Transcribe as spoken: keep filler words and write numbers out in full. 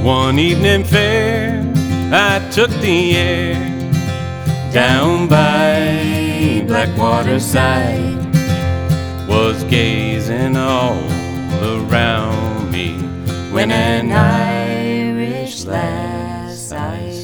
One evening fair, I took the air down by Blackwater side. Was gazing all around me when an Irish lass I